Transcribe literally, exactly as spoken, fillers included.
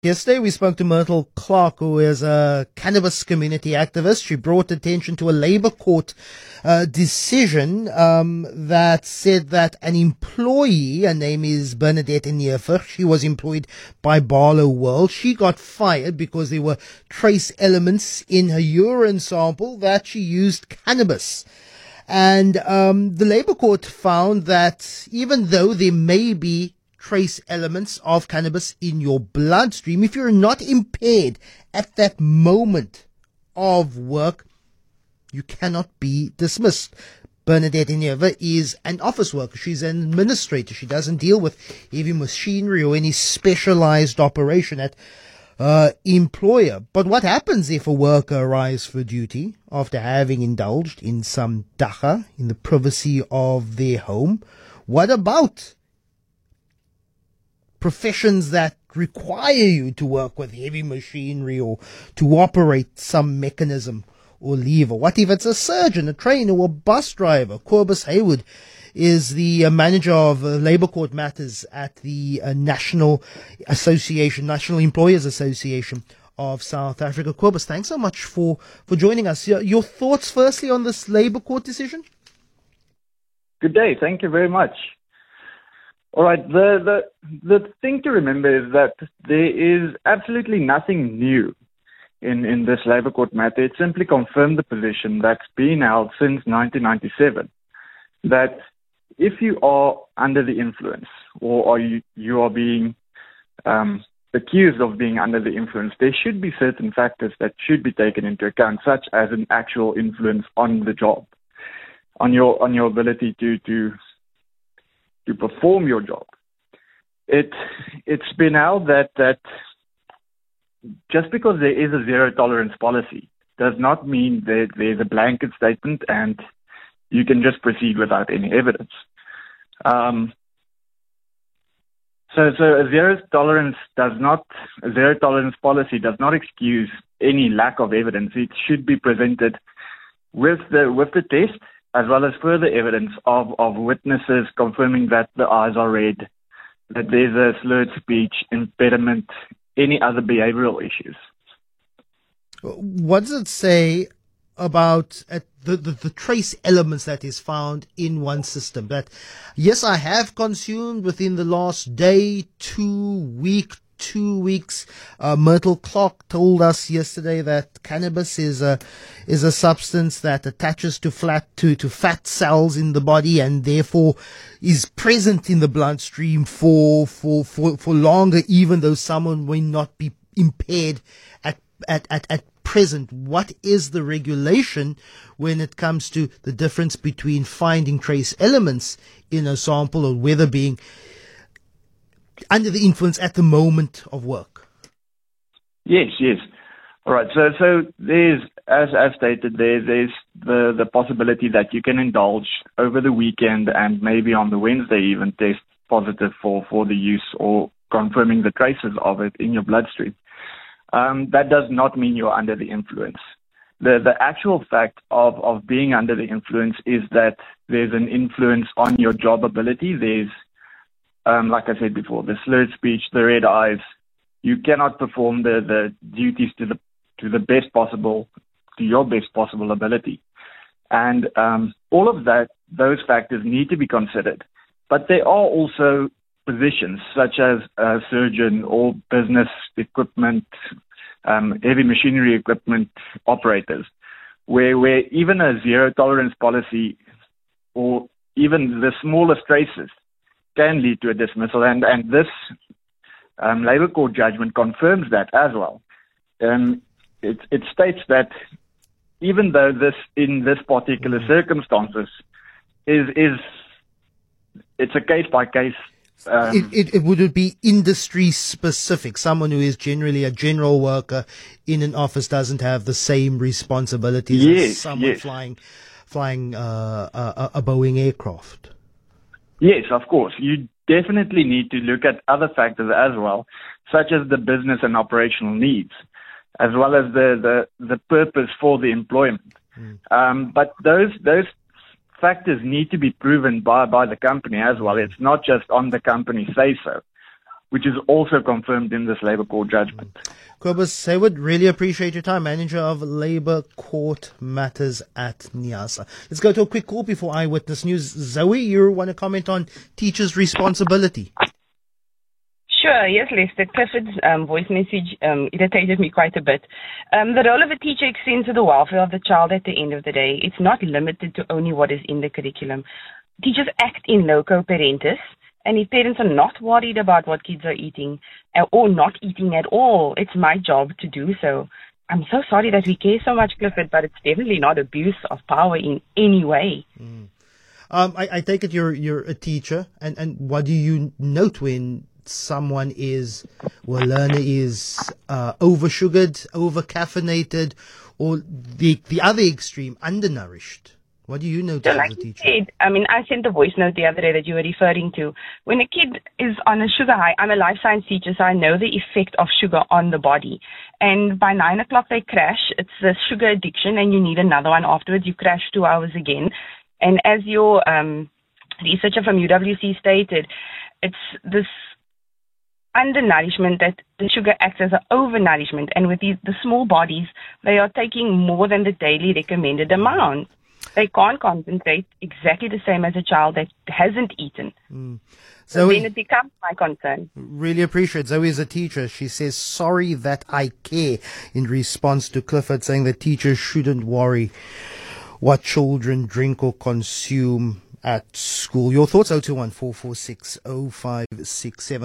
Yesterday, we spoke to Myrtle Clark, who is a cannabis community activist. She brought attention to a Labour Court uh, decision um, that said that an employee, her name is Bernadette Neerfer, she was employed by Barlow World. She got fired because there were trace elements in her urine sample that she used cannabis. And um, the Labour Court found that even though there may be trace elements of cannabis in your bloodstream, if you're not impaired at that moment of work, you cannot be dismissed. Bernadette Neerfer is an office worker. She's an administrator. She doesn't deal with heavy machinery or any specialized operation at uh, employer. But what happens if a worker arrives for duty after having indulged in some dagga in the privacy of their home? What about professions that require you to work with heavy machinery or to operate some mechanism or lever? What if it's a surgeon, a trainer, or a bus driver? Cobus Haywood is the uh, manager of uh, Labour Court Matters at the uh, National Association, National Employers Association of South Africa. Cobus, thanks so much for, for joining us. Your, your thoughts firstly on this Labour Court decision? Good day. Thank you very much. All right, the, the the thing to remember is that there is absolutely nothing new in, in this Labour Court matter. It simply confirmed the position that's been held since nineteen ninety-seven, that if you are under the influence or are you, you are being um, accused of being under the influence, there should be certain factors that should be taken into account, such as an actual influence on the job, on your on your ability to to to perform your job. It, it's been held that, that just because there is a zero tolerance policy does not mean that there's a blanket statement and you can just proceed without any evidence. Um, so, so a zero tolerance does not, a zero tolerance policy does not excuse any lack of evidence. It should be presented with the, with the test, as well as further evidence of, of witnesses confirming that the eyes are red, that there's a slurred speech, impediment, any other behavioral issues. What does it say about uh, the, the, the trace elements that is found in one system? That, yes, I have consumed within the last day, two week, two weeks. Uh, Myrtle Clark told us yesterday that cannabis is a is a substance that attaches to flat to, to fat cells in the body and therefore is present in the bloodstream for for, for, for longer, even though someone may not be impaired at, at, at, at present. What is the regulation when it comes to the difference between finding trace elements in a sample or whether being under the influence at the moment of work? Yes, yes. All right. So, so there's, as as stated, there there's the the possibility that you can indulge over the weekend and maybe on the Wednesday even test positive for for the use or confirming the traces of it in your bloodstream. Um, that does not mean you're under the influence. The the actual fact of of being under the influence is that there's an influence on your job ability. There's Um, like I said before, the slurred speech, the red eyes, you cannot perform the, the duties to the to the best possible, to your best possible ability. And um, all of that, those factors need to be considered. But there are also positions such as a surgeon or business equipment, um, heavy machinery equipment operators, where, where even a zero tolerance policy or even the smallest traces can lead to a dismissal, and, and this um, Labour Court judgment confirms that as well. Um, it, it states that even though this, in this particular circumstances, is is it's a case by case. Um, it, it, it would it be industry specific? Someone who is generally a general worker in an office doesn't have the same responsibilities yes, as someone yes. flying flying uh, a, a Boeing aircraft. Yes, of course. You definitely need to look at other factors as well, such as the business and operational needs, as well as the, the, the purpose for the employment. Mm. Um, but those those factors need to be proven by, by the company as well. It's not just on the company say so. which is also confirmed in this Labour Court judgment. Cobus Hayward, really appreciate your time, Manager of Labour Court Matters at NIASA. Let's go to a quick call before Eyewitness News. Zoe, you want to comment on teachers' responsibility? Sure, yes, Lester. Clifford's um, voice message um, irritated me quite a bit. Um, the role of a teacher extends to the welfare of the child at the end of the day. It's not limited to only what is in the curriculum. Teachers act in loco parentis, and if parents are not worried about what kids are eating or not eating at all, it's my job to do so. I'm so sorry that we care so much, Clifford, but it's definitely not abuse of power in any way. Mm. Um, I, I take it you're you're a teacher, and, and what do you note when someone is, or a learner is uh, over-sugared, over-caffeinated, or the the other extreme, undernourished? What do you notice so like as a teacher? You said, I mean, I sent a voice note the other day that you were referring to. When a kid is on a sugar high, I'm a life science teacher, so I know the effect of sugar on the body. And by nine o'clock they crash. It's a sugar addiction, and you need another one afterwards. You crash two hours again. And as your um, researcher from U W C stated, it's this undernourishment that the sugar acts as an overnourishment, and with these, the small bodies, they are taking more than the daily recommended amount. They can't compensate exactly the same as a child that hasn't eaten. Mm. So then it becomes my concern. Really appreciate Zoe is a teacher. She says, sorry that I care, in response to Clifford saying that teachers shouldn't worry what children drink or consume at school. Your thoughts, oh two one, four four six, oh five six seven.